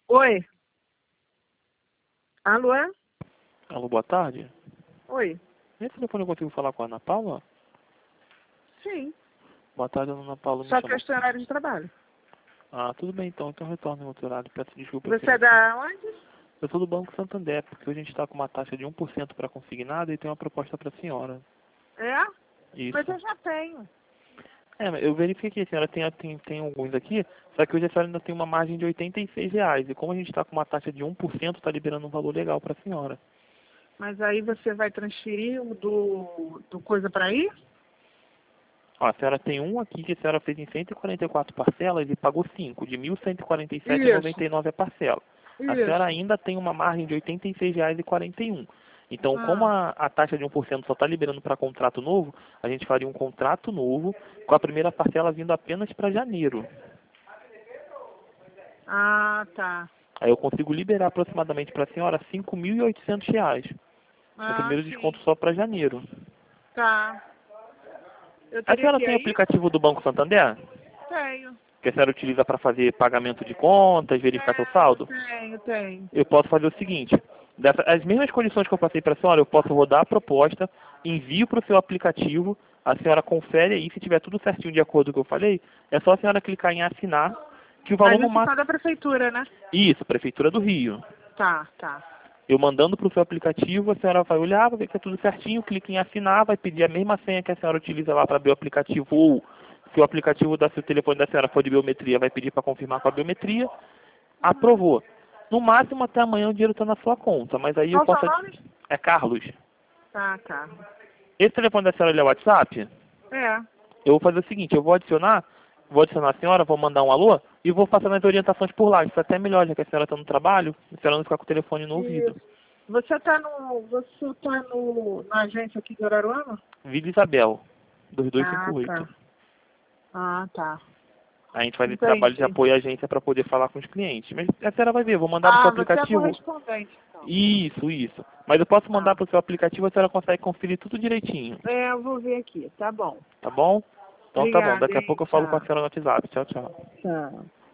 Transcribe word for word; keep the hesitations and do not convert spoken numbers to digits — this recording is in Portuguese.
Oi. Alô, é? Alô, boa tarde. Oi. Nesse telefone eu consigo falar com a Ana Paula? Sim. Boa tarde, Ana Paula. Me Só que eu chama. estou em horário de trabalho. Ah, tudo bem então. Então retorno em outro horário. Peço desculpa. Você é pelo- da onde? Eu sou do Banco Santander, porque hoje a gente está com uma taxa de um por cento para consignado e tem uma proposta para a senhora. É? Isso. Mas eu já tenho. É, mas eu verifiquei, a senhora tem, tem, tem alguns aqui, só que hoje a senhora ainda tem uma margem de oitenta e seis reais. E como a gente está com uma taxa de um por cento, está liberando um valor legal para a senhora. Mas aí você vai transferir o do, do coisa para aí? Ó, a senhora tem um aqui que a senhora fez em cento e quarenta e quatro parcelas e pagou cinco, de mil cento e quarenta e sete reais e noventa Isso. e nove a parcela. A senhora Isso. ainda tem uma margem de oitenta e seis reais e quarenta e um. Então, como Ah. a, a taxa de um por cento só está liberando para contrato novo, a gente faria um contrato novo com a primeira parcela vindo apenas para janeiro. Ah, tá. Aí eu consigo liberar aproximadamente para a senhora cinco mil e oitocentos reais. O Ah, primeiro desconto sim. só para janeiro. Tá. Eu A teria senhora que ir tem o aí? aplicativo do Banco Santander? Tenho. Que a senhora utiliza para fazer pagamento de contas, verificar seu Tenho, saldo? tenho, tenho. Eu posso fazer o seguinte, dessa, as mesmas condições que eu passei para a senhora, eu posso rodar a proposta, envio para o seu aplicativo, a senhora confere aí, se tiver tudo certinho de acordo com o que eu falei, é só a senhora clicar em assinar, que o valor Mas no isso só máximo... da prefeitura, né? Isso, Prefeitura do Rio. Tá, tá. Eu mandando para o seu aplicativo, a senhora vai olhar, vai ver que é tudo certinho, clica em assinar, vai pedir a mesma senha que a senhora utiliza lá para abrir o aplicativo, ou se o aplicativo da seu telefone da senhora for de biometria, vai pedir para confirmar com a biometria. Uhum. Aprovou. No máximo até amanhã o dinheiro está na sua conta, mas aí eu Qual o seu posso... nome? É Carlos. Tá, tá. Esse telefone da senhora ele é o WhatsApp? É. Eu vou fazer o seguinte, eu vou adicionar, vou adicionar a senhora, vou mandar um alô e vou passar as orientações por lá. Isso é até melhor, já que a senhora está no trabalho, a senhora não ficar com o telefone no ouvido. Isso. Você tá no. Você tá no, na agência aqui de Araruama? Vila Isabel, dois dois Ah, cinco oito. tá. Ah, tá. A gente faz esse trabalho de Entendi. apoio à agência para poder falar com os clientes. Mas a senhora vai ver, eu vou mandar para o seu Ah, você é aplicativo. correspondente, então. Isso, isso. Mas eu posso mandar Tá. para o seu aplicativo, a senhora consegue conferir tudo direitinho. É, eu vou ver aqui. Tá bom. Tá bom? Então tá bom. Obrigada, Daqui a hein? pouco eu falo com a Tchau. senhora no WhatsApp. Tchau, tchau. Tchau.